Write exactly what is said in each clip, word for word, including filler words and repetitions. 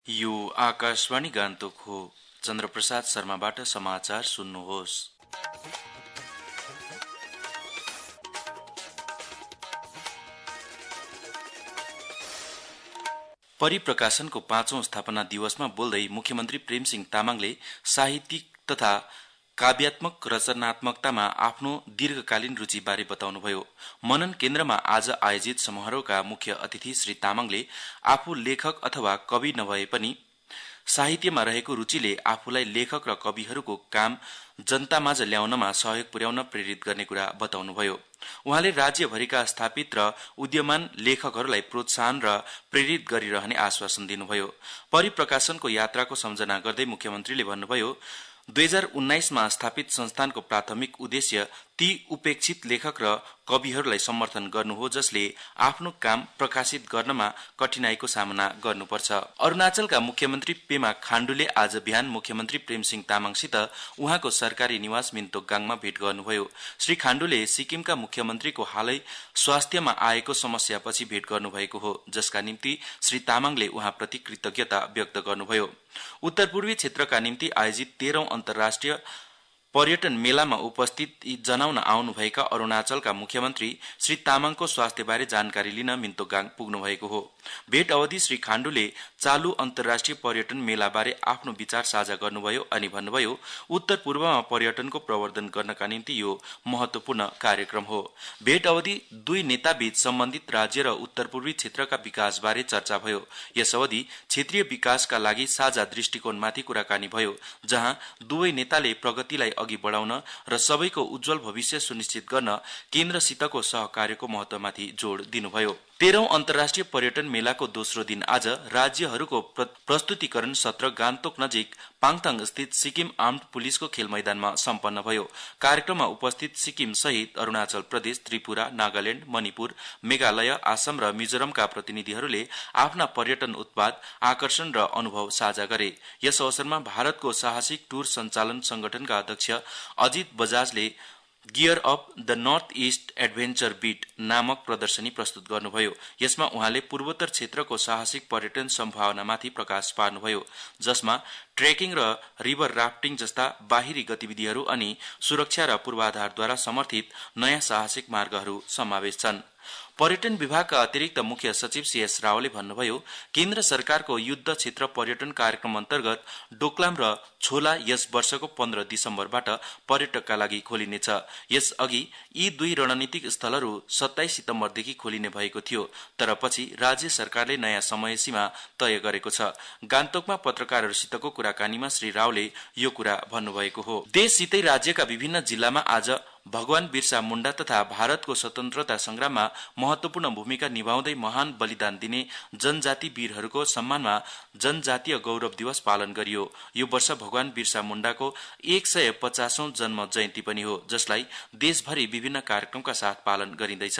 यो आकाशवाणी गान्तोक हो। चन्द्रप्रसाद शर्माबाट समाचार सुन्नुहोस्। परिप्रकाशनको पाँचौं स्थापना दिवसमा बोल्दै मुख्यमन्त्री प्रेमसिंह तामाङले साहित्यिक तथा काव्यात्मक रचनात्मकतामा आफ्नो दीर्घकालीन रुचिबारे बताउनुभयो। मनन केन्द्रमा आज आयोजित समारोहका मुख्य अतिथि श्री तामाङले आफू लेखक अथवा कवि नभए पनि साहित्यमा रहेको रुचिले आफूलाई लेखक र कविहरूको काम जनतामाझ ल्याउनमा सहयोग पुर्याउन प्रेरित गर्ने कुरा बताउनुभयो। उहाँले राज्यभरिका स्थापित र उद्यमान लेखकहरूलाई प्रोत्साहन र प्रेरित गरिरहने आश्वासन दिनुभयो। परिप्रकाशनको यात्राको सम्झना गर्दै मुख्यमन्त्रीले भन्नुभयो, दुई हजार उन्नाइसमा स्थापित संस्थानको प्राथमिक उद्देश्य ती उपेक्षित लेखक र कविहरूलाई समर्थन गर्नु हो जसले आफ्नो काम प्रकाशित गर्नमा कठिनाईको सामना गर्नुपर्छ। अरुणाचलका मुख्यमन्त्री पेमा खाण्डुले आज बिहान मुख्यमन्त्री प्रेमसिंह तामाङसित उहाँको सरकारी निवास मिन्तोकगाङमा भेट गर्नुभयो। श्री खाण्डुले सिक्किमका मुख्यमन्त्रीको हालै स्वास्थ्यमा आएको समस्यापछि भेट गर्नुभएको हो, जसका निम्ति श्री तामाङले उहाँप्रति कृतज्ञता व्यक्त गर्नुभयो। उत्तर पूर्वी क्षेत्रका निम्ति आयोजित तेह्रौं अन्तर्राष्ट्रिय पर्यटन मेलामा उपस्थिति जनाउन आउनुभएका अरुणाचलका मुख्यमन्त्री श्री तामाङको स्वास्थ्यबारे जानकारी लिन मिन्तोकगाङ पुग्नु भएको हो। भेट अवधि श्री खाण्डुले चालु अन्तर्राष्ट्रिय पर्यटन मेलाबारे आफ्नो विचार साझा गर्नुभयो अनि भन्नुभयो, उत्तर पूर्वमा पर्यटनको प्रवर्धन गर्नका निम्ति यो महत्वपूर्ण कार्यक्रम हो। भेट अवधि दुई नेताबीच सम्बन्धित राज्य र उत्तर पूर्वी क्षेत्रका विकासबारे चर्चा भयो। यस अवधि क्षेत्रीय विकासका लागि साझा दृष्टिकोणमाथि कुराकानी भयो, जहाँ दुवै नेताले प्रगतिलाई अघि बढाउन र सबैको उज्जवल भविष्य सुनिश्चित गर्न केन्द्रसितको सहकार्यको महत्वमाथि जोड़ दिनुभयो। तेह्रौं अन्तर्राष्ट्रिय पर्यटन मेलाको दोस्रो दिन आज राज्यहरूको प्रस्तुतिकरण सत्र गान्तोक नजिक पाङताङ स्थित सिक्किम आर्म्ड पुलिसको खेल मैदानमा सम्पन्न भयो। कार्यक्रममा उपस्थित सिक्किम सहित अरुणाचल प्रदेश, त्रिपुरा, नागाल्याण्ड, मणिपुर, मेघालय, आसाम र मिजोरमका प्रतिनिधिहरूले आफ्ना पर्यटन उत्पाद, आकर्षण र अनुभव साझा गरे। यस अवसरमा भारतको साहसिक टूर सञ्चालन संगठनका अध्यक्ष अजित बजाजले gear of the north east adventure beat नामक प्रदर्शनी प्रस्तुत गर्नुभयो। यसमा उहाँले पूर्वोत्तर क्षेत्रको साहसिक पर्यटन सम्भावनामाथि प्रकाश पार्नुभयो, जसमा ट्रेकिङ र रिभर राफ्टिङ जस्ता बाहिरी गतिविधिहरू अनि सुरक्षा र पूर्वाधारद्वारा समर्थित नयाँ साहसिक मार्गहरू समावेश छन्। पर्यटन विभागका अतिरिक्त मुख्य सचिव सीएस रावले भन्नुभयो, केन्द्र सरकारको युद्ध क्षेत्र पर्यटन कार्यक्रम अन्तर्गत डोक्लाम र छोला यस वर्षको पन्ध्र दिसम्बरबाट पर्यटकका लागि खोलिनेछ। यस अघि यी दुई रणनीतिक स्थलहरू सत्ताइस सितम्बरदेखि खोलिने भएको थियो, तर पछि राज्य सरकारले नयाँ समय सीमा तय गरेको छ। गान्तोकमा पत्रकारहरूसितको कुराकानीमा श्री रावले यो कुरा भन्नुभएको हो। देशसितै राज्यका विभिन्न जिल्लामा आज भगवान बिरसा मुण्डा तथा भारतको स्वतन्त्रता संग्राममा महत्वपूर्ण भूमिका निभाउँदै महान बलिदान दिने जनजाति वीरहरूको सम्मानमा जनजातीय गौरव दिवस पालन गरियो। यो वर्ष भगवान बिरसा मुण्डाको एक सय पचासौं जन्म जयन्ती पनि हो, जसलाई देशभरि विभिन्न कार्यक्रमका साथ पालन गरिँदैछ।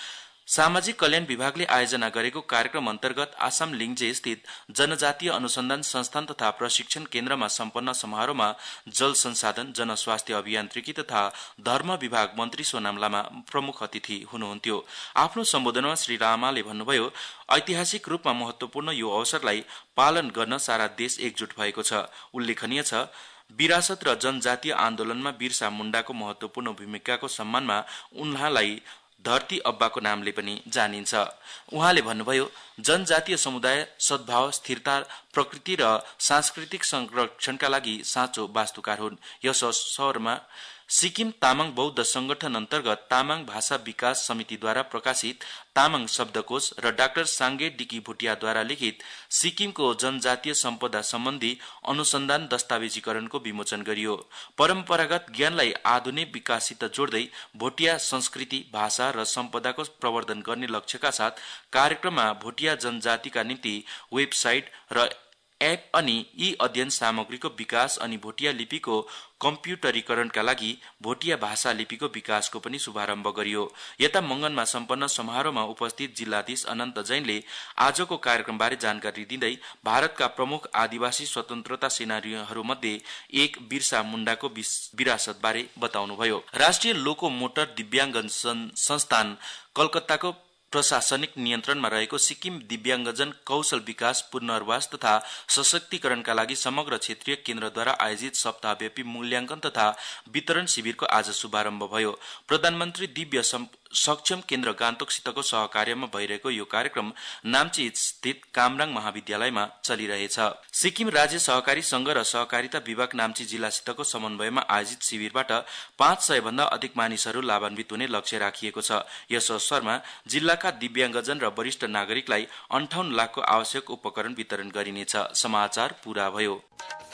सामाजिक कल्याण विभागले आयोजना गरेको कार्यक्रम अन्तर्गत आसाम लिङजे स्थित जनजातीय अनुसन्धान संस्थान तथा प्रशिक्षण केन्द्रमा सम्पन्न समारोहमा जल संसाधन, जनस्वास्थ्य अभियान्त्रिकी तथा धर्म विभाग मन्त्री सोनाम लामा प्रमुख अतिथि हुनुहुन्थ्यो। आफ्नो सम्बोधनमा श्री लामाले भन्नुभयो, ऐतिहासिक रूपमा महत्वपूर्ण यो अवसरलाई पालन गर्न सारा देश एकजुट भएको छ। उल्लेखनीय छ, विरासत र जनजातीय आन्दोलनमा बिरसा मुण्डाको महत्वपूर्ण भूमिकाको सम्मानमा उहाँलाई धरती अब्बाको नामले पनि जानिन्छ। उहाँले भन्नुभयो, जनजातीय समुदाय सद्भाव, स्थिरता, प्रकृति र सांस्कृतिक संरक्षणका लागि साँचो वास्तुकार हुन्। यस अवसरमा सिक्किम तामाङ बौद्ध संगठन अन्तर्गत तामाङ भाषा विकास समितिद्वारा प्रकाशित तामाङ शब्दकोश र डाक्टर साङ्गे डिकी भुटियाद्वारा लिखित सिक्किमको जनजातीय सम्पदा सम्बन्धी अनुसन्धान दस्तावेजीकरणको विमोचन गरियो। परम्परागत ज्ञानलाई आधुनिक विकाससित जोड्दै भोटिया संस्कृति, भाषा र सम्पदाको प्रवर्धन गर्ने लक्ष्यका साथ कार्यक्रममा भोटिया जनजातिका निम्ति वेबसाइट र एप अनि यी अध्ययन सामग्रीको विकास अनि भोटिया लिपिको कम्प्युटरीकरणका लागि भोटिया भाषा लिपिको विकासको पनि शुभारम्भ गरियो। यता मंगनमा सम्पन्न समारोहमा उपस्थित जिल्लाधीश अनन्त जैनले आजको कार्यक्रमबारे जानकारी दिँदै भारतका प्रमुख आदिवासी स्वतन्त्रता सेनानीहरूमध्ये एक बिरसा मुण्डाको विरासतबारे बताउनुभयो। राष्ट्रिय लोको मोटर दिव्याङ्गन संस्थान कलकत्ताको प्रशासनिक नियन्त्रणमा रहेको सिक्किम दिव्याङ्गजन कौशल विकास पुनर्वास तथा सशक्तिकरणका लागि समग्र क्षेत्रीय केन्द्रद्वारा आयोजित सप्ताहव्यापी मूल्याङ्कन तथा वितरण शिविरको आज शुभारम्भ भयो। प्रधानमन्त्री दिव्य सक्षम केन्द्र गान्तोकसितको सहकार्यमा भइरहेको यो कार्यक्रम नाम्ची स्थित कामराङ महाविद्यालयमा चलिरहेछ। सिक्किम राज्य सहकारी संघ र सहकारिता विभाग नाम्ची जिल्लासितको समन्वयमा आयोजित शिविरबाट पाँच सय भन्दा अधिक मानिसहरू लाभान्वित हुने लक्ष्य राखिएको छ। यस अवसरमा जिल्लाका दिव्याङ्गजन र वरिष्ठ नागरिकलाई अन्ठाउन्न लाखको आवश्यक उपकरण वितरण गरिनेछ। समाचार पूरा भयो।